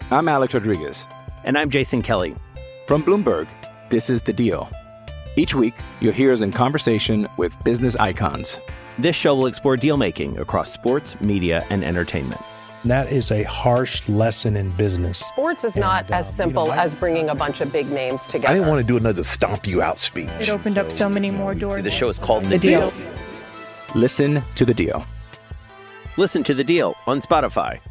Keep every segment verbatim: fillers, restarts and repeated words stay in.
I'm Alex Rodriguez. And I'm Jason Kelly. From Bloomberg, this is The Deal. Each week, you'll hear us in conversation with business icons. This show will explore deal-making across sports, media, and entertainment. That is a harsh lesson in business. Sports is not and, as uh, simple you know, I, as bringing a bunch of big names together. I didn't want to do another stomp you out speech. It opened so, up so many more doors. The show is called The, the deal. deal. Listen to The Deal. Listen to The Deal on Spotify.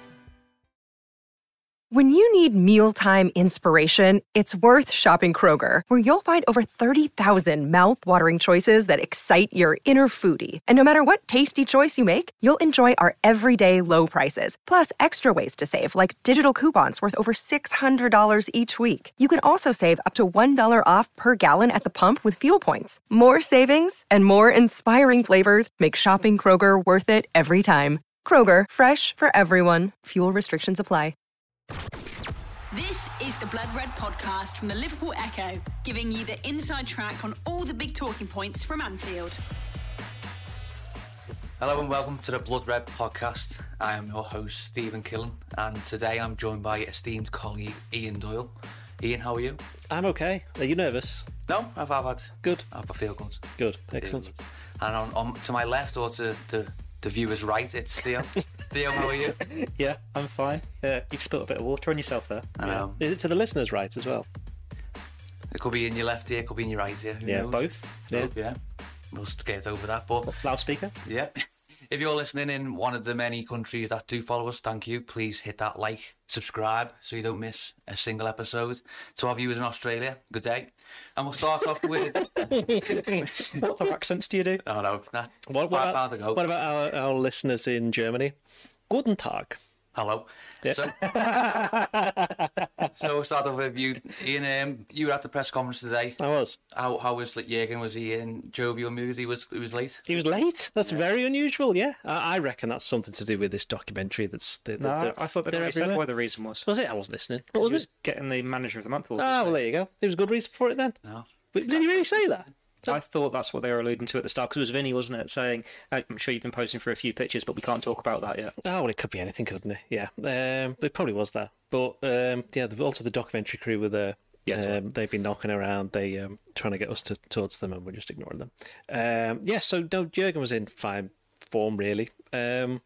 When you need mealtime inspiration, it's worth shopping Kroger, where you'll find over thirty thousand mouth-watering choices that excite your inner foodie. And no matter what tasty choice you make, you'll enjoy our everyday low prices, plus extra ways to save, like digital coupons worth over six hundred dollars each week. You can also save up to one dollar off per gallon at the pump with fuel points. More savings and more inspiring flavors make shopping Kroger worth it every time. Kroger, fresh for everyone. Fuel restrictions apply. This is the Blood Red podcast from the Liverpool Echo, giving you the inside track on all the big talking points from Anfield. Hello and welcome to the Blood Red podcast. I am your host, Stephen Killen, and today I'm joined by esteemed colleague Ian Doyle. Ian, how are you? I'm okay. Are you nervous? No, I've, I've had... Good. I feel good. Good, excellent. Feel good. And on, on to my left, or to the, the viewer's right, it's Theo. Theo, how are you? Yeah, I'm fine. Yeah, you spilled a bit of water on yourself there. I know. Yeah. Is it to the listeners right as well? It could be in your left ear, it could be in your right ear. Who yeah, knows? both. Yeah. Both, yeah. We'll get over that, but... Loudspeaker? Yeah. If you're listening in one of the many countries that do follow us, thank you. Please hit that like, subscribe, so you don't miss a single episode. To our viewers in Australia, good day. And we'll start off with... What other accents do you do? Oh, no. Nah, what, what, about, ago. what about our, our listeners in Germany? Guten Tag. Hello. Yeah. So, so we'll start off with you. Ian, um, you were at the press conference today. I was. How how was like, Jürgen? Was he in jovial mood? He was he was late? He was late? That's yeah. very unusual, yeah. I, I reckon that's something to do with this documentary that's... The, the, no, the, I thought that already said what the reason was. Was it? I wasn't listening. What was, was it? Getting the manager of the month. Ah, oh, well, there you go. There was a good reason for it then. No. But did he really say that? I thought that's what they were alluding to at the start, because it was Vinny, wasn't it, saying, I'm sure you've been posting for a few pictures, but we can't talk about that yet. Oh, well, it could be anything, couldn't it? Yeah. Um, it probably was that. But, um, yeah, also the documentary crew were there. Yeah, um, they've been knocking around, they um, trying to get us to towards them, and we're just ignoring them. Um, yeah, so no, Jürgen was in fine form, really. Um,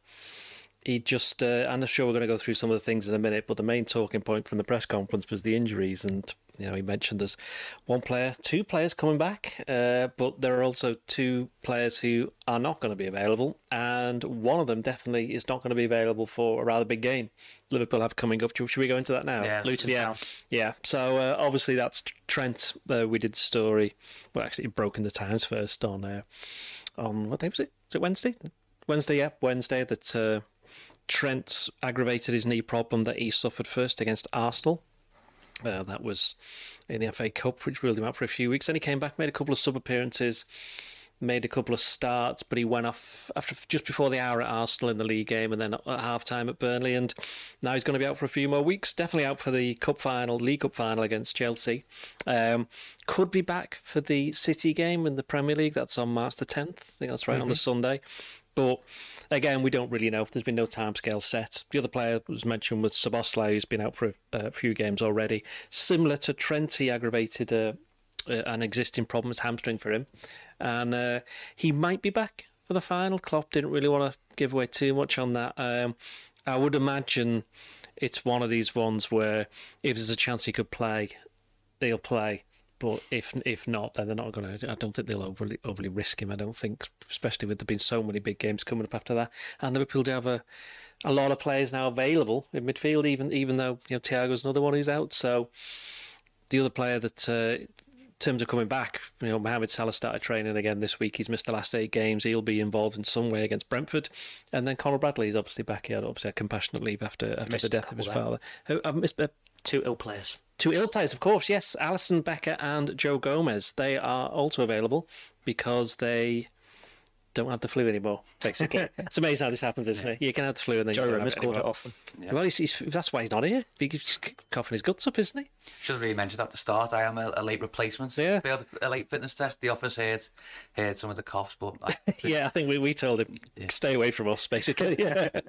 he just, uh, I'm sure we're going to go through some of the things in a minute, but the main talking point from the press conference was the injuries, and you know, he mentioned there's one player, two players coming back, uh, but there are also two players who are not going to be available, and one of them definitely is not going to be available for a rather big game Liverpool have coming up. Should we go into that now? Yeah, Luton. Yeah, yeah. So uh, obviously that's Trent. Uh, we did the story. Well, actually, it broke in the Times first on uh, on what day was it? Was it Wednesday? Wednesday, yeah, Wednesday. That uh, Trent aggravated his knee problem that he suffered first against Arsenal. Uh, that was in the F A Cup, which ruled him out for a few weeks. Then he came back, made a couple of sub-appearances, made a couple of starts, but he went off after just before the hour at Arsenal in the league game, and then at half-time at Burnley, and now he's going to be out for a few more weeks. Definitely out for the cup final, League Cup final against Chelsea. Um, could be back for the City game in the Premier League. That's on March the tenth. I think that's right, mm-hmm. on the Sunday. But again, we don't really know. There's been no timescale set. The other player that was mentioned was Szoboszlai, who's been out for a, a few games already. Similar to Trent, he aggravated a, a, an existing problem, his hamstring for him. And uh, he might be back for the final. Klopp didn't really want to give away too much on that. Um, I would imagine it's one of these ones where if there's a chance he could play, they'll play. But if if not, then they're not going to. I don't think they'll overly overly risk him. I don't think, especially with there being so many big games coming up after that. And Liverpool do have a, a lot of players now available in midfield, even even though you know Thiago's another one who's out. So the other player that, uh, in terms of coming back, you know, Mohamed Salah started training again this week. He's missed the last eight games. He'll be involved in some way against Brentford. And then Conor Bradley is obviously back. He had obviously had compassionate leave after after the death of his father. Who, I've missed uh, two ill players. Two ill players, of course, yes. Alisson Becker and Joe Gomez. They are also available because they don't have the flu anymore, basically. It's amazing how this happens, isn't it? You can have the flu and then Joe you don't Gomez have it called it anymore. often. Yeah. Well, he's, he's, that's why he's not here. He's coughing his guts up, isn't he? Should have really mentioned at the start, I am a, a late replacement. Yeah. Failed a late fitness test. The office heard, heard some of the coughs, but... I, yeah, I think we, we told him, yeah. stay away from us, basically. Yeah.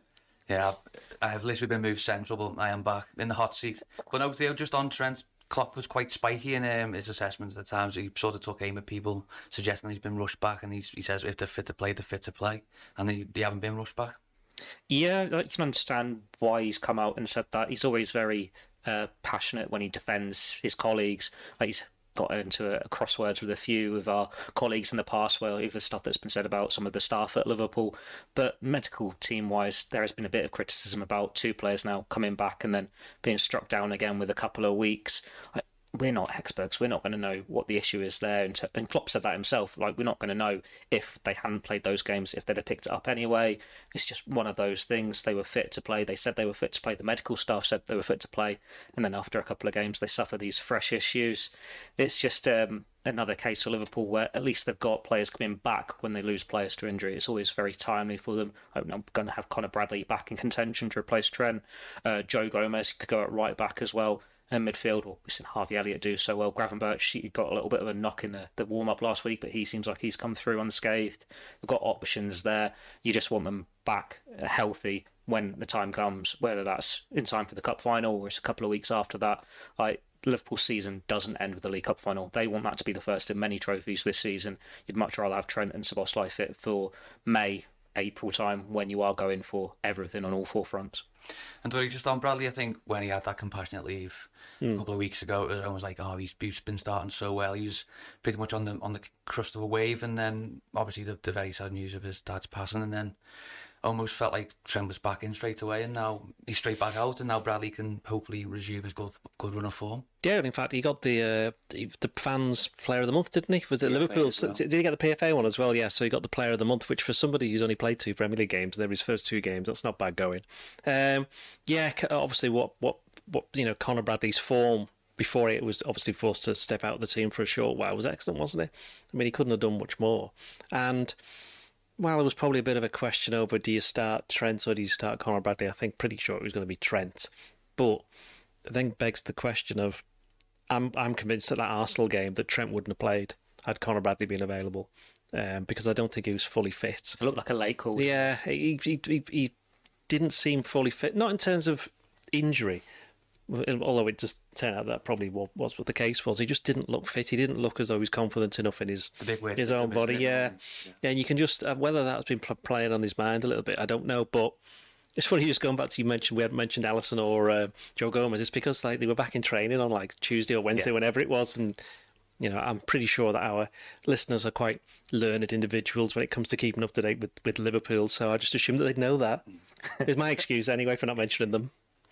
Yeah, I've, I have literally been moved central, but I am back in the hot seat. But no, Theo, just on Trent, Klopp was quite spiky in um, his assessments at times. He sort of took aim at people, suggesting he's been rushed back, and he's, he says if they're fit to play, they're fit to play, and they, they haven't been rushed back. Yeah, I can understand why he's come out and said that. He's always very uh, passionate when he defends his colleagues. Like he's got into a, a crosswords with a few of our colleagues in the past, where even stuff that's been said about some of the staff at Liverpool. But medical team-wise, there has been a bit of criticism about two players now coming back and then being struck down again with a couple of weeks. I, we're not experts. We're not going to know what the issue is there. And, and Klopp said that himself. Like, we're not going to know if they hadn't played those games, if they'd have picked it up anyway. It's just one of those things. They were fit to play. They said they were fit to play. The medical staff said they were fit to play. And then after a couple of games, they suffer these fresh issues. It's just um, another case for Liverpool where at least they've got players coming back when they lose players to injury. It's always very timely for them. I'm going to have Conor Bradley back in contention to replace Trent. Uh, Joe Gomez could go at right back as well. And midfield, well, we've seen Harvey Elliott do so well. Gravenberch, he got a little bit of a knock in the, the warm-up last week, but he seems like he's come through unscathed. We've got options there. You just want them back uh, healthy when the time comes, whether that's in time for the Cup final or it's a couple of weeks after that. Like, Liverpool's season doesn't end with the League Cup final. They want that to be the first in many trophies this season. You'd much rather have Trent and Szoboszlai fit for May, April time when you are going for everything on all four fronts. And Tony, just on Bradley, I think when he had that compassionate leave mm. a couple of weeks ago, everyone was like, "Oh, he's, he's been starting so well. He was pretty much on the on the crust of a wave." And then obviously the, the very sad news of his dad's passing, and then almost felt like Trent was back in straight away, and now he's straight back out, and now Bradley can hopefully resume his good good run of form. Yeah, and in fact, he got the uh, the, the fans Player of the Month, didn't he? Was it P F A Liverpool? well. Did he get the P F A one as well? Yeah, so he got the Player of the Month, which for somebody who's only played two Premier League games, they were his first two games. That's not bad going. Um, yeah, obviously, what what what you know, Conor Bradley's form before it was obviously forced to step out of the team for a short while was excellent, wasn't it? I mean, he couldn't have done much more, and. Well, there was probably a bit of a question over, do you start Trent or do you start Conor Bradley? I think pretty sure it was going to be Trent. But it then begs the question of, I'm I'm convinced that that Arsenal game that Trent wouldn't have played had Conor Bradley been available, um, because I don't think he was fully fit. It looked like a late call. Yeah, he, he, he, he didn't seem fully fit, not in terms of injury, although it just turned out that probably was what the case was. He just didn't look fit. He didn't look as though he was confident enough in his his own body. Yeah. yeah, and you can just uh, whether that's been playing on his mind a little bit, I don't know. But it's funny just going back to you mentioned we hadn't mentioned Alisson or uh, Joe Gomez. It's because like they were back in training on like Tuesday or Wednesday, yeah. whenever it was, and you know I'm pretty sure that our listeners are quite learned individuals when it comes to keeping up to date with, with Liverpool. So I just assumed that they'd know that. It's my excuse anyway for not mentioning them.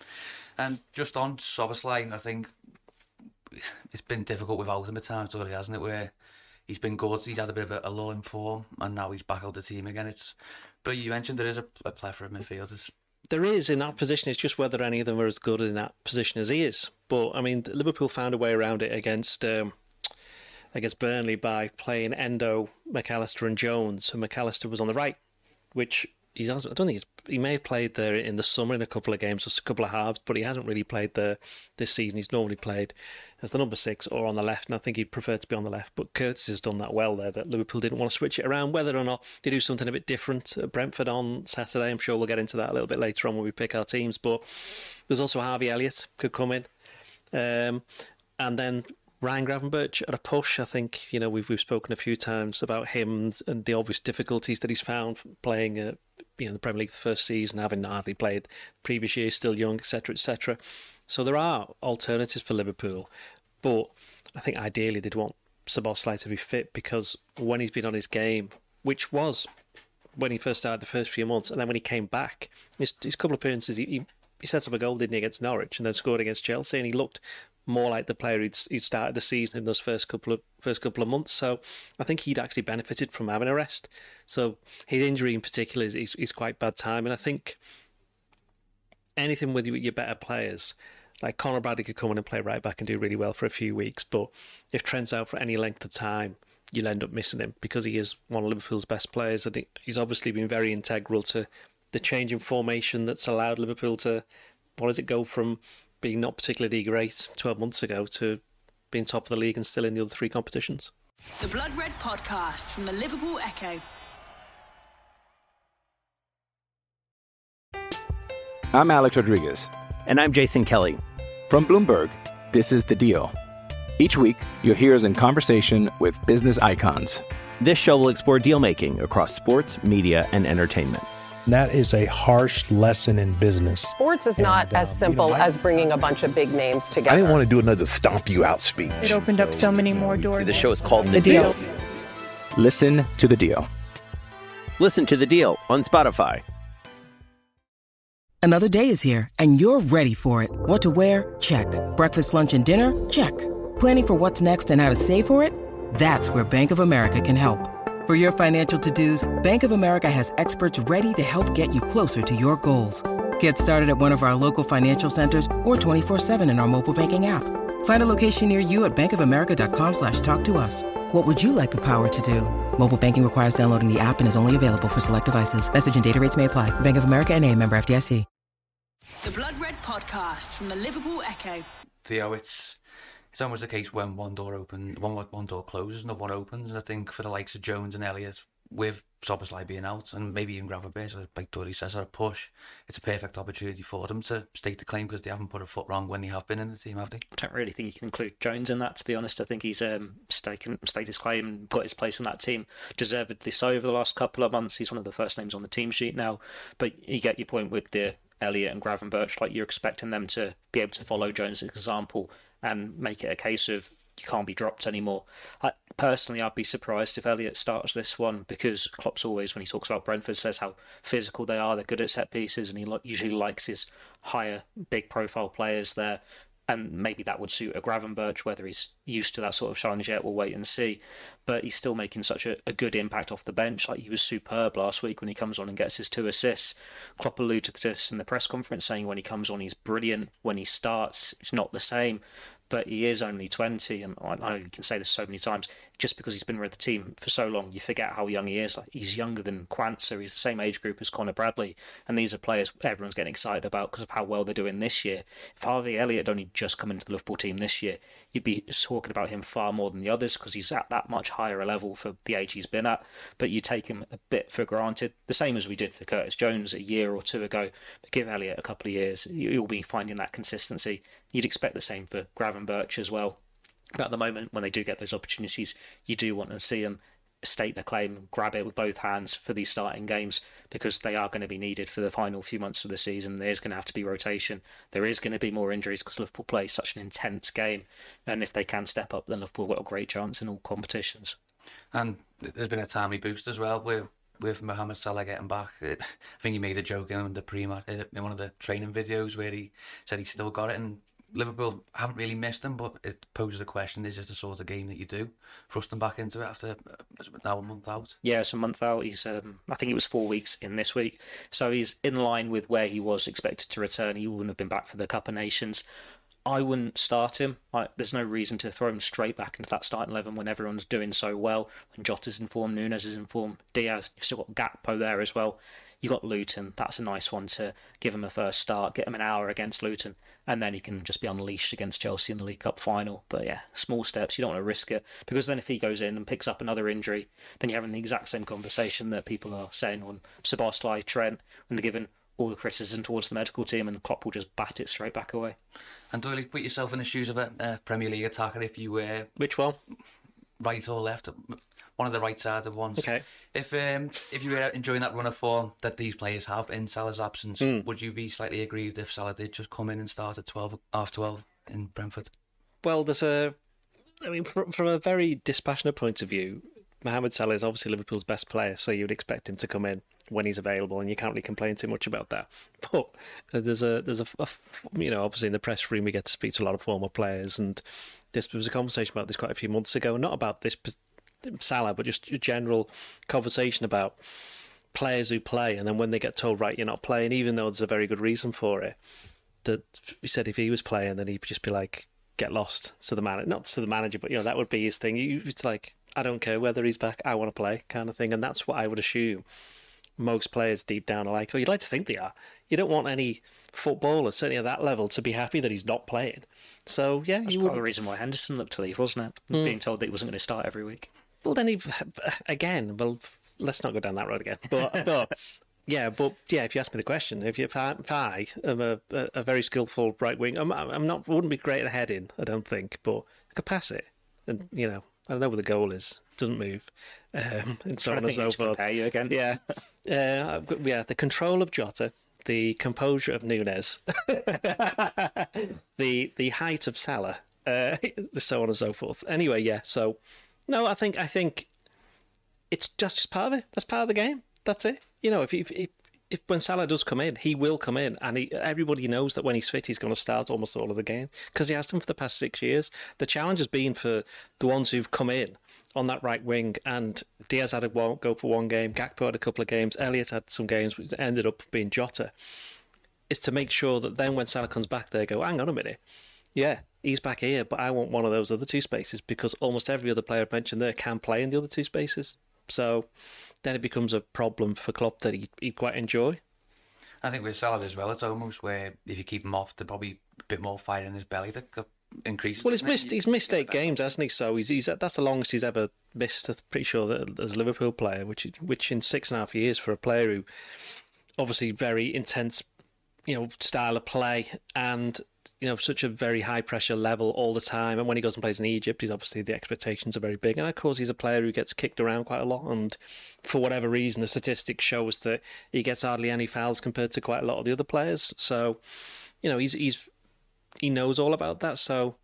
And just on Szoboszlai, I think it's been difficult without him at times, really, hasn't it? Where he's been good, he's had a bit of a, a lull in form, and now he's back out the team again. It's, but you mentioned there is a, a plethora of midfielders. There is in that position. It's just whether any of them are as good in that position as he is. But I mean, Liverpool found a way around it against um, against Burnley by playing Endo, McAllister, and Jones. And McAllister was on the right, which. He's, I don't think he's, he may have played there in the summer in a couple of games, just a couple of halves, but he hasn't really played there this season. He's normally played as the number six or on the left, and I think he'd prefer to be on the left. But Curtis has done that well there, that Liverpool didn't want to switch it around. Whether or not they do something a bit different at Brentford on Saturday, I'm sure we'll get into that a little bit later on when we pick our teams. But there's also Harvey Elliott could come in. Um, and then Ryan Gravenberch at a push. I think, you know, we've we've spoken a few times about him and the obvious difficulties that he's found playing uh, you know, the Premier League the first season, having hardly played previous years, still young, et cetera, et cetera. So there are alternatives for Liverpool, but I think ideally they'd want Szoboszlai to be fit, because when he's been on his game, which was when he first started the first few months, and then when he came back, his, his couple of appearances, he, he, he set up a goal, didn't he, against Norwich, and then scored against Chelsea, and he looked more like the player he'd, he'd started the season in those first couple of first couple of months. So I think he'd actually benefited from having a rest. So his injury in particular is, is, is quite bad time. And I think anything with your better players, like Conor Bradley could come in and play right back and do really well for a few weeks. But if Trent's out for any length of time, you'll end up missing him, because he is one of Liverpool's best players. I think he's obviously been very integral to the change in formation that's allowed Liverpool to, what does it go from being not particularly great twelve months ago to being top of the league and still in the other three competitions. The Blood Red Podcast from the Liverpool Echo. I'm Alex Rodriguez. And I'm Jason Kelly. From Bloomberg, this is The Deal. Each week, you'll hear us in conversation with business icons. This show will explore deal-making across sports, media, and entertainment. That is a harsh lesson in business. Sports is And, not uh, as simple you know, I- as bringing a bunch of big names I together. didn't want to do another stomp you out speech. It opened up so many more doors. The show is called The Deal. Listen to The Deal. Listen to The Deal on Spotify. Another day is here, and you're ready for it. What to wear? Check. Breakfast, lunch, and dinner? Check. Planning for what's next and how to save for it? That's where Bank of America can help. For your financial to-dos, Bank of America has experts ready to help get you closer to your goals. Get started at one of our local financial centers or twenty-four seven in our mobile banking app. Find a location near you at bankofamerica.com slash talk to us. What would you like the power to do? Mobile banking requires downloading the app and is only available for select devices. Message and data rates may apply. Bank of America N A, member F D I C. The Blood Red Podcast from the Liverpool Echo. Theo, it's it's almost the case when one door open, one one door closes, another one opens, and I think for the likes of Jones and Elliott, with Szoboszlai being out, and maybe even Gravenberch, like Dory says, are a push, it's a perfect opportunity for them to stake the claim because they haven't put a foot wrong when they have been in the team, have they? I don't really think you can include Jones in that, to be honest. I think he's um, staken, staked his claim and got his place in that team, deservedly so over the last couple of months. He's one of the first names on the team sheet now, but you get your point with the Elliott and Gravenberch, like you're expecting them to be able to follow Jones' example and make it a case of you can't be dropped anymore. I, personally, I'd be surprised if Elliott starts this one because Klopp's always, when he talks about Brentford, says how physical they are, they're good at set pieces, and he lo- usually likes his higher, big-profile players there. And maybe that would suit a Gravenberch, whether he's used to that sort of challenge yet, we'll wait and see. But he's still making such a, a good impact off the bench. Like, he was superb last week when he comes on and gets his two assists. Klopp alluded to this in the press conference, saying when he comes on, he's brilliant. When he starts, it's not the same. But he is only twenty, and I know you can say this so many times, just because he's been with the team for so long, you forget how young he is. Like, he's younger than Quansah, he's the same age group as Conor Bradley, and these are players everyone's getting excited about because of how well they're doing this year. If Harvey Elliott had only just come into the Liverpool team this year, you'd be talking about him far more than the others because he's at that much higher a level for the age he's been at, but you take him a bit for granted, the same as we did for Curtis Jones a year or two ago. But give Elliott a couple of years, you'll be finding that consistency. You'd expect the same for Gravenberch as well. But at the moment, when they do get those opportunities, you do want to see them state their claim, grab it with both hands for these starting games, because they are going to be needed for the final few months of the season. There's going to have to be rotation. There is going to be more injuries because Liverpool play such an intense game. And if they can step up, then Liverpool got a great chance in all competitions. And there's been a timely boost as well with with Mohamed Salah getting back. It, I think he made a joke in the pre-match, in one of the training videos where he said he still got it, and Liverpool haven't really missed him, but it poses a question, is this the sort of game that you do? Thrust them back into it after now a month out? Yeah, it's a month out. He's, um, I think it was four weeks in this week. So he's in line with where he was expected to return. He wouldn't have been back for the Cup of Nations. I wouldn't start him. Like, there's no reason to throw him straight back into that starting eleven when everyone's doing so well. When Jota's in form, Nunes is in form, Diaz, you've still got Gakpo there as well. You got Luton. That's a nice one to give him a first start, get him an hour against Luton, and then he can just be unleashed against Chelsea in the League Cup final. But yeah, small steps. You don't want to risk it, because then if he goes in and picks up another injury, then you're having the exact same conversation that people are saying on Szoboszlai, Trent, when they're given all the criticism towards the medical team, and the Klopp will just bat it straight back away. And Doyle, put yourself in the shoes of a uh, Premier League attacker if you were... Which one? Right or left? One of the right-sided ones. Okay. If um, if you were enjoying that run of form that these players have in Salah's absence, mm. would you be slightly aggrieved if Salah did just come in and start at twelve, half twelve in Brentford? Well, there's a... I mean, from, from a very dispassionate point of view, Mohamed Salah is obviously Liverpool's best player, so you would expect him to come in when he's available, and you can't really complain too much about that. But there's a there's a, a you know, obviously in the press room we get to speak to a lot of former players, and this was a conversation about this quite a few months ago, not about this Salah, but just a general conversation about players who play, and then when they get told, right, you're not playing, even though there's a very good reason for it, that he said if he was playing, then he'd just be like, get lost to the manager, not to the manager, but you know, that would be his thing. It's like, I don't care whether he's back, I want to play, kind of thing. And that's what I would assume most players deep down are like, oh, you'd like to think they are. You don't want any footballer, certainly at that level, to be happy that he's not playing. So, yeah. That's you part would... of the reason why Henderson looked to leave, wasn't it? Mm. Being told that he wasn't going to start every week. Well, then he, again, well, let's not go down that road again. But, but Yeah, but yeah, if you ask me the question, if, you, if, I, if I am a, a, a very skillful right wing, I'm, I'm not, wouldn't be great at heading, I don't think, but I could pass it. And, you know, I don't know where the goal is. It doesn't move. Um, and so on and so forth. You again. Yeah. Uh, yeah, the control of Jota, the composure of Nunes, the the height of Salah, uh, so on and so forth. Anyway, yeah, so, no, I think I think it's just, just part of it. That's part of the game. That's it. You know, if, if, if, if when Salah does come in, he will come in, and he, everybody knows that when he's fit, he's going to start almost all of the game, because he has done for the past six years. The challenge has been for the ones who've come in on that right wing, and Diaz had a one, go for one game, Gakpo had a couple of games, Elliott had some games, which ended up being Jota, is to make sure that then when Salah comes back, they go, hang on a minute, yeah, he's back here, but I want one of those other two spaces, because almost every other player I mentioned there can play in the other two spaces. So then it becomes a problem for Klopp that he'd, he'd quite enjoy. I think with Salah as well, it's almost where if you keep him off, there's probably a bit more fire in his belly that increases. Well, he's missed he's missed eight games, hasn't he? So he's, he's that's the longest he's ever missed. I'm pretty sure that as a Liverpool player, which which in six and a half years for a player who obviously very intense, you know, style of play, and you know, such a very high pressure level all the time. And when he goes and plays in Egypt, he's obviously the expectations are very big. And of course, he's a player who gets kicked around quite a lot. And for whatever reason, the statistics show us that he gets hardly any fouls compared to quite a lot of the other players. So, you know, he's he's he knows all about that. So,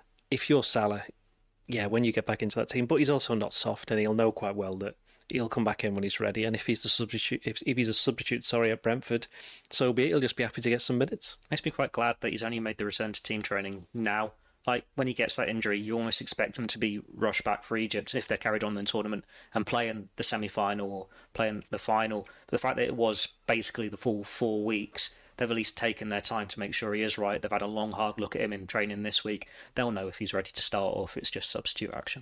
if you're Salah, yeah, when you get back into that team, but he's also not soft, and he'll know quite well that he'll come back in when he's ready. And if he's the substitute, if, if he's a substitute, sorry, at Brentford, so be it. He'll just be happy to get some minutes. Makes me quite glad that he's only made the return to team training now. Like, when he gets that injury, you almost expect him to be rushed back for Egypt if they're carried on in the tournament and playing the semi-final or playing the final. But the fact that it was basically the full four weeks, they've at least taken their time to make sure he is right. They've had a long, hard look at him in training this week. They'll know if he's ready to start or if it's just substitute action.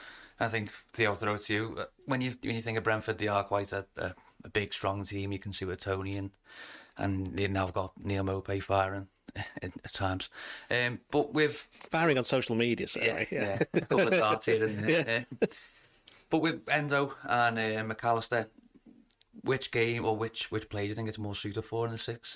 I think, Theo, throw to you. When you when you think of Brentford, they are quite a, a, a big, strong team. You can see with Tony and and they've now got Neil Maupay firing at times. Um, but with firing on social media, so yeah, yeah. yeah, a couple of darts here and there. Yeah. Yeah. But with Endo and uh, McAllister, which game or which which play do you think it's more suited for in the six?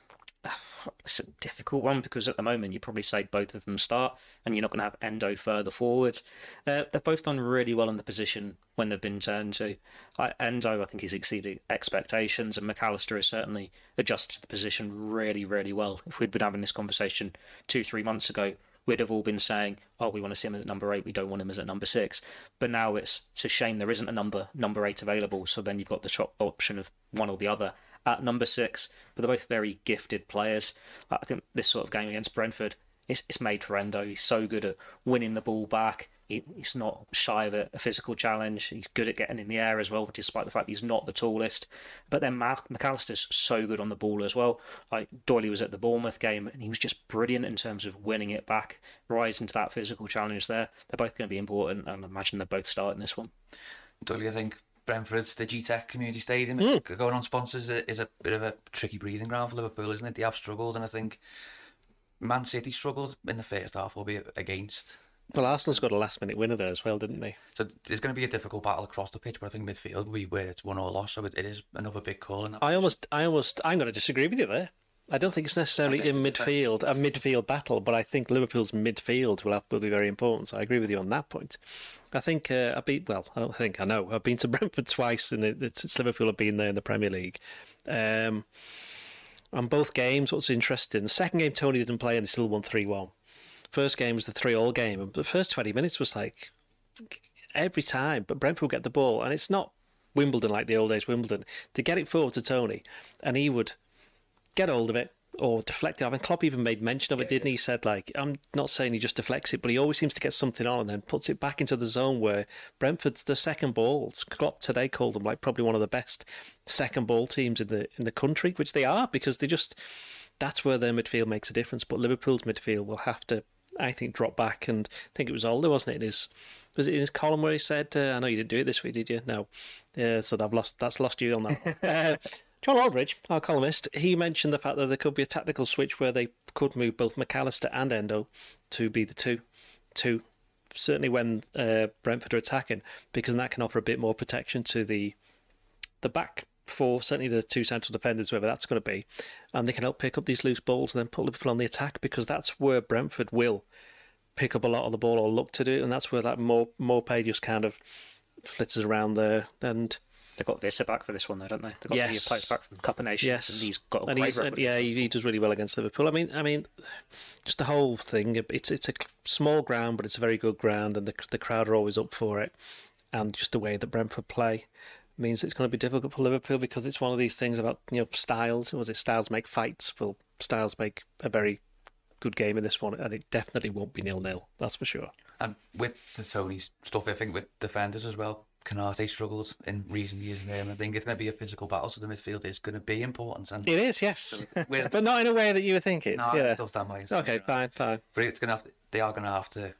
It's a difficult one because at the moment you probably say both of them start and you're not going to have Endo further forward. Uh, they've both done really well in the position when they've been turned to. Like Endo, I think he's exceeded expectations, and McAllister has certainly adjusted to the position really, really well. If we'd been having this conversation two, three months ago, we'd have all been saying, oh, we want to see him as number eight, we don't want him as at number six. But now it's, it's a shame there isn't a number number eight available, so then you've got the shot option of one or the other at number six, but they're both very gifted players. I think this sort of game against Brentford, it's, it's made for Endo. He's so good at winning the ball back. He, he's not shy of a, a physical challenge. He's good at getting in the air as well, despite the fact he's not the tallest. But then McAllister's so good on the ball as well. Like Doyley was at the Bournemouth game, and he was just brilliant in terms of winning it back, rising to that physical challenge there. They're both going to be important, and I imagine they're both starting this one. Doyley, I think Brentford's, the G Tech Community Stadium, mm. going on sponsors is a bit of a tricky breathing ground for Liverpool, isn't it? They have struggled, and I think Man City struggled in the first half, albeit against. Well, Arsenal's got a last-minute winner there as well, didn't they? So there's going to be a difficult battle across the pitch, but I think midfield will be where it's won or lost, so it is another big call in that. I almost, I almost, I'm going to disagree with you there. I don't think it's necessarily in midfield, a midfield battle, but I think Liverpool's midfield will have, will be very important. So I agree with you on that point. I think uh, I've been, well, I don't think, I know, I've been to Brentford twice in the, since Liverpool have been there in the Premier League. Um, on both games, what's interesting, the second game Tony didn't play and they still won three one. First game was the three all game, and the first twenty minutes was like every time, but Brentford would get the ball, and it's not Wimbledon like the old days Wimbledon. To get it forward to Tony, and he would get hold of it or deflect it. I mean, Klopp even made mention of it, didn't he? He said, like, I'm not saying he just deflects it, but he always seems to get something on and then puts it back into the zone where Brentford's the second balls. Klopp today called them like probably one of the best second ball teams in the in the country, which they are, because they just, that's where their midfield makes a difference. But Liverpool's midfield will have to, I think, drop back. And I think it was Older, wasn't it? In his, was it in his column where he said, uh, I know you didn't do it this week, did you? No. Yeah, so I've lost, that's lost you on that. uh, John Aldridge, our columnist, he mentioned the fact that there could be a tactical switch where they could move both McAllister and Endo to be the two, two certainly when uh, Brentford are attacking, because that can offer a bit more protection to the the back for certainly the two central defenders, whoever that's going to be, and they can help pick up these loose balls and then put Liverpool on the attack, because that's where Brentford will pick up a lot of the ball or look to do it, and that's where that Maupay just kind of flitters around there. And they've got Visser back for this one, though, don't they? They've got yes. the players back from Cup of Nations, yes. and he's got a and great he's, record. yeah, he, he does really well against Liverpool. I mean, I mean, just the whole thing. It's it's a small ground, but it's a very good ground, and the the crowd are always up for it. And just the way that Brentford play means it's going to be difficult for Liverpool, because it's one of these things about, you know, styles. Was it styles make fights? Well, styles make a very good game in this one, and it definitely won't be nil-nil, that's for sure. And with the Tony stuff, I think with defenders as well, Canate struggles in recent years. Um, I think it's going to be a physical battle, so the midfield is going to be important. And it is, yes, so but not in a way that you were thinking. No, yeah. I don't stand by it. Okay, fine, fine. But it's going to have to, they are going to have to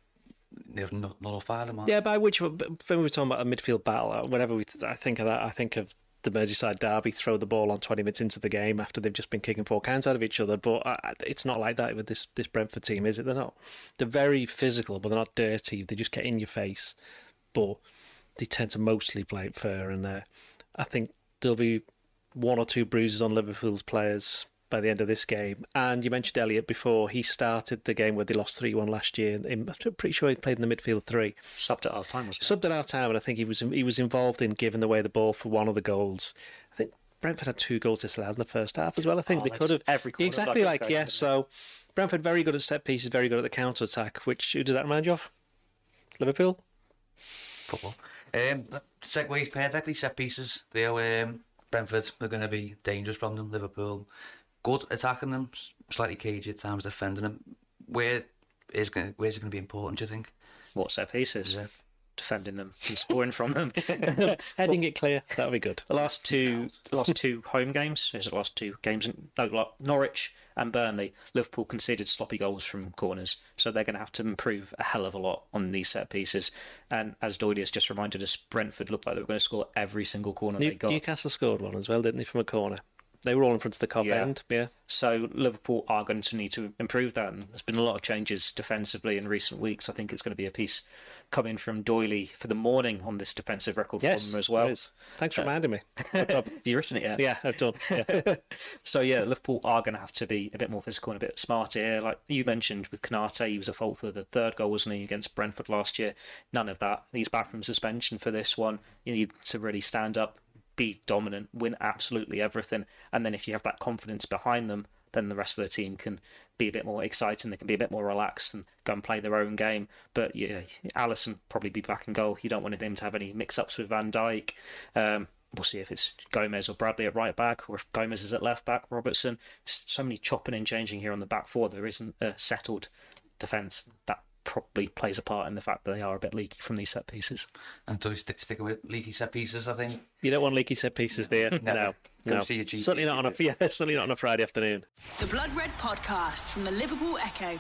nullify them. Yeah, by which when we were talking about a midfield battle, whenever we I think of that, I think of the Merseyside derby, throw the ball on twenty minutes into the game after they've just been kicking four cans out of each other. But I, it's not like that with this this Brentford team, is it? They're not. They're very physical, but they're not dirty. They just get in your face. But they tend to mostly play it fair, and uh, I think there'll be one or two bruises on Liverpool's players by the end of this game. And you mentioned Elliott before. He started the game where they lost three one last year. I'm pretty sure he played in the midfield three. Subbed at half time, wasn't he? Subbed at half time, and I think he was he was involved in giving away the ball for one of the goals. I think Brentford had two goals disallowed in the first half as well. I think oh, they could have every exactly like, like yeah. So Brentford very good at set pieces, very good at the counter attack. Which who does that remind you of? Liverpool. Football. Um, segues perfectly. Set pieces. They're um, Brentford are going to be dangerous from them. Liverpool good attacking them, slightly cagey at times defending them. Where is going? Where's it going to be important? Do you think? What set pieces? Yeah. Defending them and scoring from them, heading it clear. That would be good. The last two, last two home games. Is the last two games? In, no, like Norwich and Burnley. Liverpool conceded sloppy goals from corners, so they're going to have to improve a hell of a lot on these set pieces. And as Doidie has just reminded us, Brentford looked like they were going to score every single corner New, they got. Newcastle scored one as well, didn't they, from a corner? They were all in front of the Kop yeah. end, yeah. So Liverpool are going to need to improve that, and there's been a lot of changes defensively in recent weeks. I think it's going to be a piece coming from Doyley for the morning on this defensive record yes, for them as well. It is. Thanks for uh, reminding me. Have you written it yet? Yeah, I've done. Yeah. So yeah, Liverpool are going to have to be a bit more physical and a bit smarter here. Like you mentioned with Canate, he was a fault for the third goal, wasn't he, against Brentford last year? None of that. He's back from suspension for this one. You need to really stand up, be dominant, win absolutely everything, and then if you have that confidence behind them, then the rest of the team can be a bit more exciting. They can be a bit more relaxed and go and play their own game. But yeah, Alisson probably be back in goal. You don't want him to have any mix-ups with Van Dijk. Um, we'll see if it's Gomez or Bradley at right back, or if Gomez is at left back. Robertson. So many chopping and changing here on the back four. There isn't a settled defence. That probably plays a part in the fact that they are a bit leaky from these set pieces. And so stick, sticking with leaky set pieces, I think. You don't want leaky set pieces, do you? Never. No, no. Certainly not on a yeah, certainly not on a Friday afternoon. The Blood Red Podcast from the Liverpool Echo.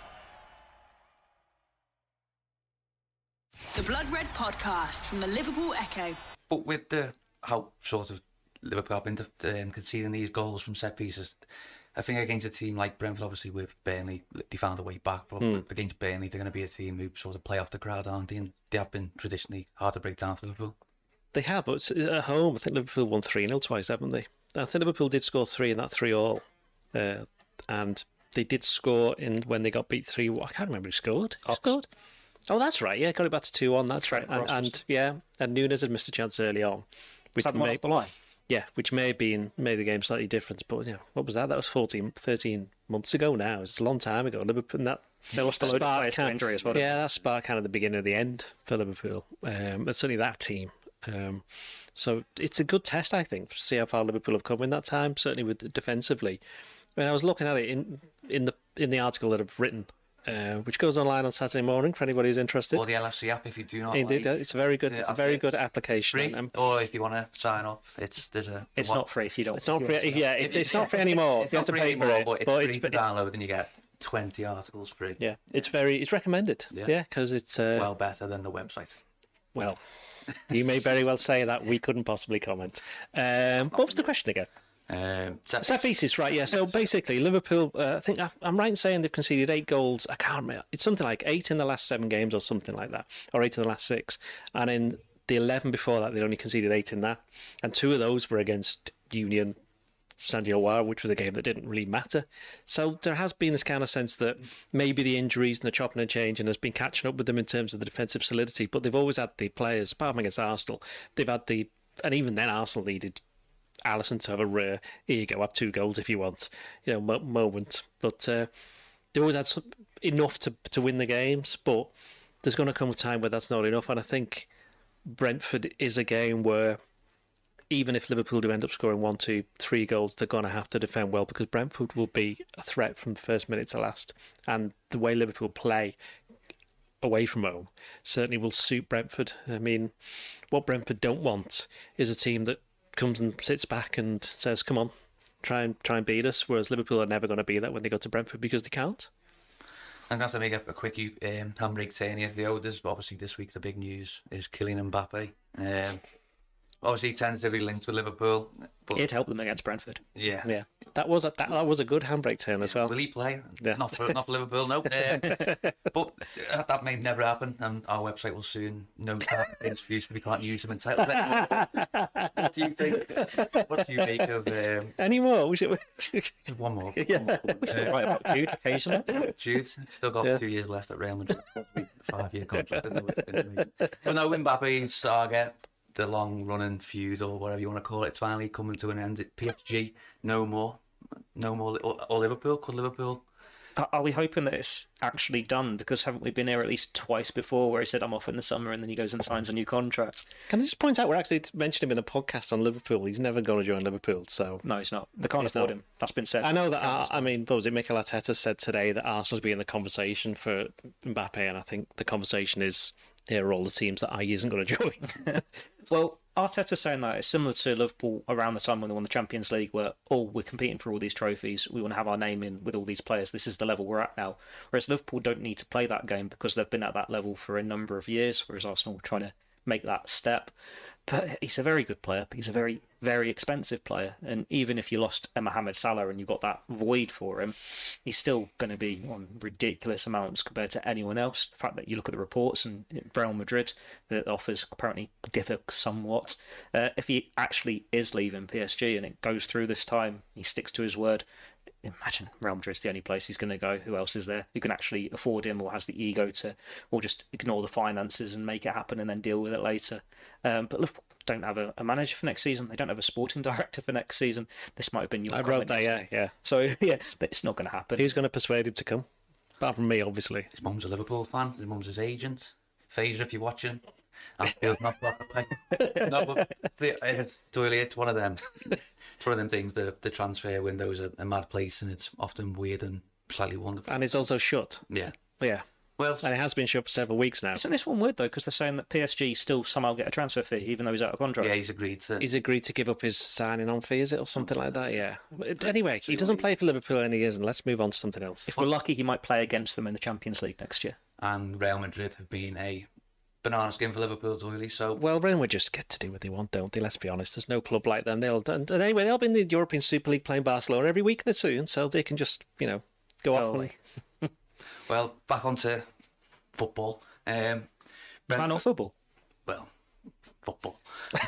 The Blood Red Podcast from the Liverpool Echo. But with the how sort of Liverpool have been um, conceding these goals from set pieces, I think against a team like Brentford, obviously with Burnley, they found a way back. But mm. against Burnley, they're going to be a team who sort of play off the crowd, aren't they? And they have been traditionally hard to break down for Liverpool. They have, but at home, I think Liverpool won three nil twice, haven't they? I think Liverpool did score three in that three all. Uh, and they did score in when they got beat three one. I can't remember who scored. Who scored? Oh, that's right. Yeah, got it back to two one. That's right. And, and yeah, and Nunes had missed a chance early on. Which may, off the line. Yeah, which may have been made the game slightly different. But yeah, what was that? That was fourteen, thirteen months ago now. It's a long time ago. Liverpool, that they lost a load of players to injury as well. Yeah, that sparked kind of the beginning of the end for Liverpool. Um, it's certainly that team. Um, so it's a good test, I think, to see how far Liverpool have come in that time. Certainly with defensively. I mean, I was looking at it in in the in the article that I've written. Uh, which goes online on Saturday morning for anybody who's interested. Or the L F C app if you do not. Indeed, like, it's a very good, it's a very good application. Free, um, or if you want to sign up, it's there's a. It's not free if you don't. It's not free. Yeah, it's, it's not free anymore. It's you not have to free pay for anymore, it, but it's but free it's, to download, and you get twenty articles free. Yeah, it's very, it's recommended. Yeah, because yeah, it's uh, well better than the website. Well, you may very well say that. We couldn't possibly comment. Um, what was the question again? Um, set pieces, right? Yeah. So basically, Liverpool. Uh, I think I'm right in saying they've conceded eight goals. I can't remember. It's something like eight in the last seven games, or something like that, or eight in the last six. And in the eleven before that, they'd only conceded eight in that. And two of those were against Union Saint-Gilloise, which was a game that didn't really matter. So there has been this kind of sense that maybe the injuries and the chopping and changing has been catching up with them in terms of the defensive solidity, but they've always had the players, apart from against Arsenal, they've had the, and even then Arsenal needed Alisson to have a rare, here you go, have two goals if you want, you know, mo- moment. But uh, they always had some, enough to to win the games, but there's going to come a time where that's not enough, and I think Brentford is a game where even if Liverpool do end up scoring one, two, three goals, they're going to have to defend well, because Brentford will be a threat from the first minute to last. And the way Liverpool play away from home certainly will suit Brentford. I mean, what Brentford don't want is a team that comes and sits back and says, come on, try and try and beat us, whereas Liverpool are never going to be that when they go to Brentford, because they can't. I'm going to have to make a, a quick um, handbrake turn here. The others, obviously this week the big news is Kylian Mbappe. Um, Obviously, tentatively linked with Liverpool. But It helped them against Brentford. Yeah, yeah. That was a that, that was a good handbrake turn as well. Will he play? Yeah. Not for not for Liverpool, no. Um, but uh, that may never happen, and our website will soon note that interviews because we can't use them in titles anymore. What do you think? What do you make of um, any more? We should... one more. Yeah, one more. We still write about Jude occasionally. Jude still got Yeah. two years left at Real Madrid. Five year contract. In the, in the but no, Mbappe saga. The long-running feud, or whatever you want to call it, it's finally coming to an end. P S G, no more, no more. Or, or Liverpool, could Liverpool? Are are we hoping that it's actually done? Because haven't we been here at least twice before, where he said I'm off in the summer, and then he goes and signs a new contract? Can I just point out, we're actually mentioning him in a podcast on Liverpool. He's never going to join Liverpool, so No, he's not. They can't He's afford not. him. That's been said. I know that. Uh, I mean, what was it? Mikel Arteta said today that Arsenal's be in the conversation for Mbappe, and I think the conversation is, here are all the teams that I isn't going to join. Well, Arteta's saying that it's similar to Liverpool around the time when they won the Champions League, where, oh, we're competing for all these trophies, we want to have our name in with all these players, this is the level we're at now. Whereas Liverpool don't need to play that game because they've been at that level for a number of years, whereas Arsenal are trying to make that step. But he's a very good player, but he's a very, very expensive player. And even if you lost Mohamed Salah and you got that void for him, he's still going to be on ridiculous amounts compared to anyone else. The fact that you look at the reports and Real Madrid, the offers apparently differ somewhat. Uh, if he actually is leaving P S G and it goes through this time, he sticks to his word. Imagine Real Madrid's the only place he's going to go. Who else is there who can actually afford him or has the ego to, or just ignore the finances and make it happen and then deal with it later? Um, but Liverpool don't have a, a manager for next season. They don't have a sporting director for next season. This might have been your I wrote that, yeah, yeah. So, yeah, it's not going to happen. Who's going to persuade him to come? Apart from me, obviously. His mum's a Liverpool fan. His mum's his agent. Fraser, if you're watching, I'm still not black and No, but the, it's, Doyley, it's one of them. It's one of them things. The the transfer window is a, a mad place, and it's often weird and slightly wonderful. And it's also shut. Yeah. Yeah. Well, and it has been shut for several weeks now. Isn't this one weird, though? Because they're saying that P S G still somehow get a transfer fee, even though he's out of contract. Yeah, he's agreed to. He's agreed to give up his signing on fee, is it, or something like that? Yeah. But anyway, he doesn't play for Liverpool any years, and let's move on to something else. If we're lucky, he might play against them in the Champions League next year. And Real Madrid have been a banana skin for Liverpool, Doyley. So well, Real Madrid just get to do what they want, don't they? Let's be honest. There's no club like them. They'll and anyway, they'll be in the European Super League playing Barcelona every week soon, so they can just you know go Go off. away. And... well, back onto football. Um, Is that not football? Well, football.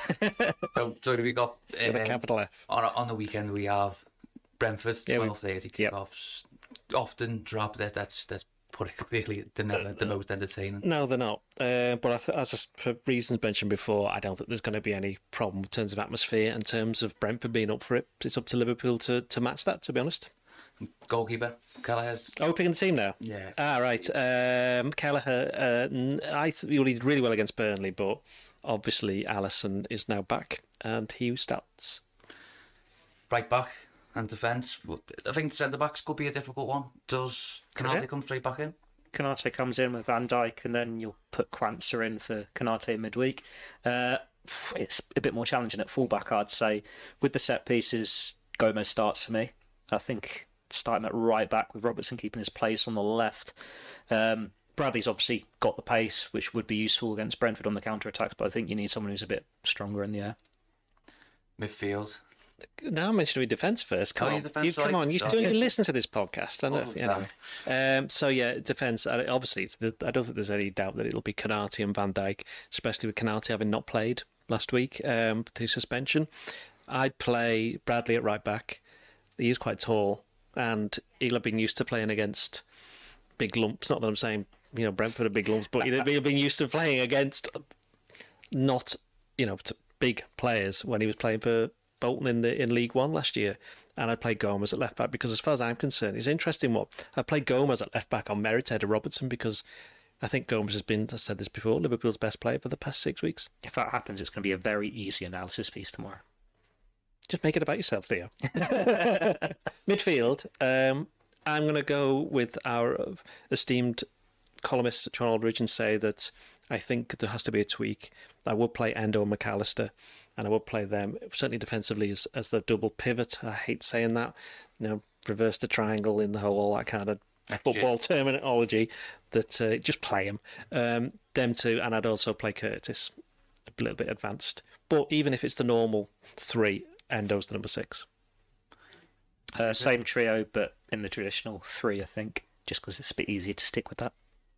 so, so we got um, With a capital F. On on the weekend we have Brentford Yeah, we- twelve thirty kickoffs. Often drop that. That's that's put it clearly. They're never the most entertaining. No, they're not. Uh, but I th- as I, for reasons mentioned before, I don't think there's going to be any problem in terms of atmosphere. In terms of Brentford being up for it, it's up to Liverpool to, to match that. To be honest. Goalkeeper Kelleher's. Oh, we're picking the team now. Yeah. Ah, right. Um, Kelleher. Uh, n- I th- well, he did really well against Burnley, but obviously Alisson is now back, and he starts. Right back and defence. I think centre backs could be a difficult one. Does Canate Okay. come straight back in? Kanate comes in with Van Dijk, and then you'll put Kwanzaa in for Kanate midweek. Uh, it's a bit more challenging at fullback, I'd say. With the set pieces, Gomez starts for me. I think starting at right back with Robertson keeping his place on the left. Um, Bradley's obviously got the pace, which would be useful against Brentford on the counter attacks, but I think you need someone who's a bit stronger in the air. Midfield. Now I'm mentioning defence first. Come Oh, on, defence, you, sorry. come on. You Sorry. don't you listen to this podcast. I know. All the You know. Um, so yeah, defence. I- Obviously, it's the, I don't think there's any doubt that it'll be Canati and Van Dijk, especially with Canati having not played last week um, through suspension. I'd play Bradley at right back. He is quite tall, and he'll have been used to playing against big lumps. Not that I'm saying you know Brentford are big lumps, but he'll have been used to playing against not you know t- big players when he was playing for Bolton in the in League One last year. And I played Gomez at left back because, as far as I'm concerned, it's interesting what I played Gomez at left back on merit ahead of Robertson because I think Gomez has been, I said this before, Liverpool's best player for the past six weeks. If that happens, it's going to be a very easy analysis piece tomorrow. Just make it about yourself, Theo. Midfield, um, I'm going to go with our esteemed columnist, John Aldridge, and say that I think there has to be a tweak. I would play Endo and McAllister, and I would play them, certainly defensively, as, as the double pivot. I hate saying that. You know, reverse the triangle in the hole, all that kind of football terminology, that uh, just play them. Um, them two, and I'd also play Curtis, a little bit advanced. But even if it's the normal three, Endo's the number six. Uh, same trio, but in the traditional three, I think, just because it's a bit easier to stick with that.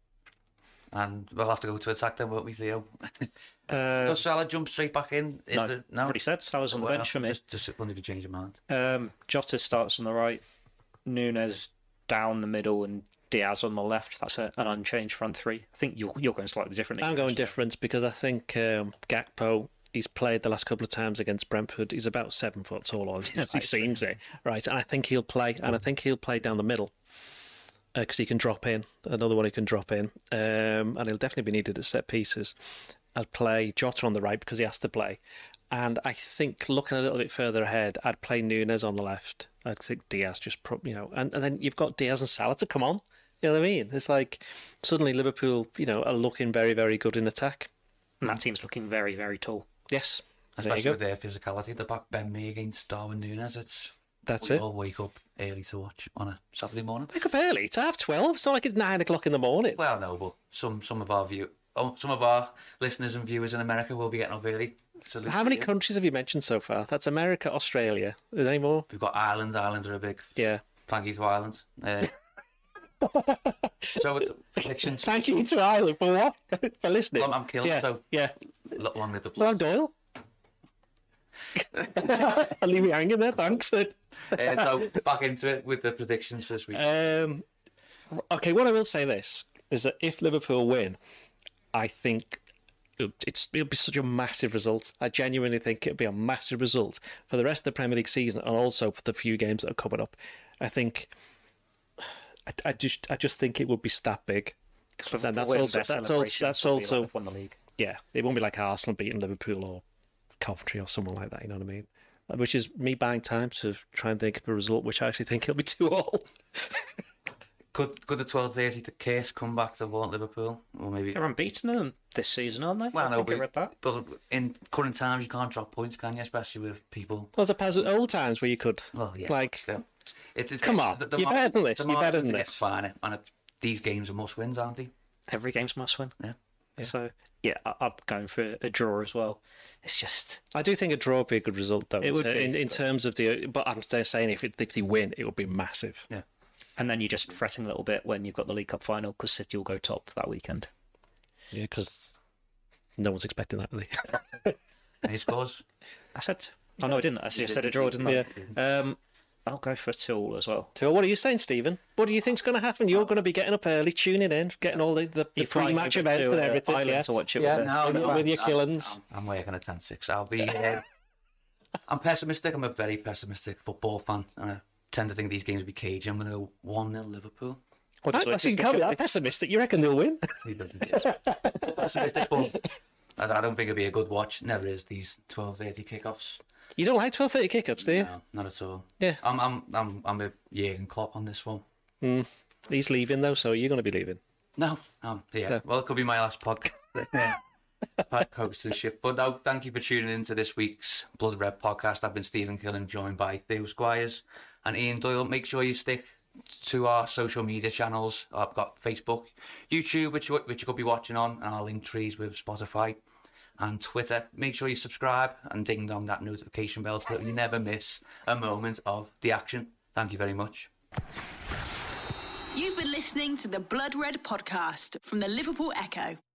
And we'll have to go to attack then, won't we, Theo? Uh, Does Salah jump straight back in? Is no, there, no? already said Salah's on the Well, bench for me. Just, just wonder if you change your mind. Um, Jota starts on the right, Nunes down the middle, and Diaz on the left. That's a, an unchanged front three. I think you're, you're going slightly differently. I'm going different because I think um, Gakpo, he's played the last couple of times against Brentford. He's about seven foot tall, or he seems it, right? And I think he'll play, and I think he'll play down the middle because uh, he can drop in. Another one he can drop in, um, and he'll definitely be needed at set pieces. I'd play Jota on the right because he has to play, and I think looking a little bit further ahead, I'd play Nunes on the left. I think Diaz just, pro- you know, and, and then you've got Diaz and Salah to come on. You know what I mean? It's like suddenly Liverpool, you know, are looking very, very good in attack. And that team's looking very, very tall. Yes. Especially with their physicality. The back Ben Mee against Darwin Nunes. It's That's we it. all wake up early to watch on a Saturday morning. Wake up early. It's half twelve. It's not like it's nine o'clock in the morning. Well, no, but some some of our view, oh, some of our listeners and viewers in America will be getting up early. So How many countries have you mentioned so far? That's America, Australia. Is there any more? We've got Ireland. Ireland are a big. Yeah. Thank you to Ireland. Uh, so it's predictions. Thank you to Ireland for what? For listening. Well, I'm killing. Yeah. So yeah. Look long with the. Well, I'm Doyle. I'll leave you hanging there. Thanks. uh, so back into it with the predictions for this week. Um, okay, what I will say this is that if Liverpool win, I think it's it'll be such a massive result. I genuinely think it'll be a massive result for the rest of the Premier League season and also for the few games that are coming up. I think I, I just I just think it would be stat big. And that's also that's also that's also won the league. Yeah, it won't be like Arsenal beating Liverpool or Coventry or someone like that. You know what I mean? Which is me buying time to try and think of a result, which I actually think it'll be too old. Could could the twelve thirty case come back to haunt Liverpool, or maybe they're unbeaten them this season, aren't they? Well, I no, think I but, read that. but in current times you can't drop points, can you? Especially with people. Well, as opposed to old times where you could. Well, yeah. Like, still, it, it's, come on, the, the you're mar- better than this. the You're better than margins this. get finer, and it, these games are must wins, aren't they? Every game's must win. Yeah. yeah. So yeah, I, I'm going for a draw as well. It's just I do think a draw would be a good result, though. It would in, be, in, in but- terms of the. But I'm still saying if it, if they win, it would be massive. Yeah. And then you're just fretting a little bit when you've got the League Cup final because City will go top that weekend. Yeah, because no one's expecting that, are they? Any scores? I said, oh no, I didn't. I said, I said a draw, didn't I? Yeah. Um, I'll go for a two as well. So, what are you saying, Stephen? What do you think's going to happen? You're going to be getting up early, tuning in, getting all the, the, the pre-match events and everything. Ireland Yeah, to watch it yeah. with, No, with, no, with your I'm, killings. I'm, I'm working at ten six. I'll be. Uh, I'm pessimistic. I'm a very pessimistic football fan. And I tend to think these games will be cagey. I'm going to go one nil Liverpool. I, I see, you can't be that pessimistic. You reckon they'll win? He doesn't. Pessimistic, but I, I don't think it'll be a good watch. Never is these twelve thirty kickoffs. You don't like twelve thirty kickoffs, do you? No, not at all. Yeah. I'm I'm I'm I'm a Jurgen Klopp on this one. Mm. He's leaving though, so you're going to be leaving. No, um, yeah. No. Well, it could be my last podcast. Yeah. Coach to the ship. But no, thank you for tuning into this week's Blood Red podcast. I've been Stephen Killen, joined by Theo Squires and Ian Doyle. Make sure you stick to our social media channels. I've got Facebook, YouTube, which you, which you could be watching on, and our link trees with Spotify. and Twitter. Make sure you subscribe and ding dong that notification bell so that you never miss a moment of the action. Thank you very much. You've been listening to the Blood Red podcast from the Liverpool Echo.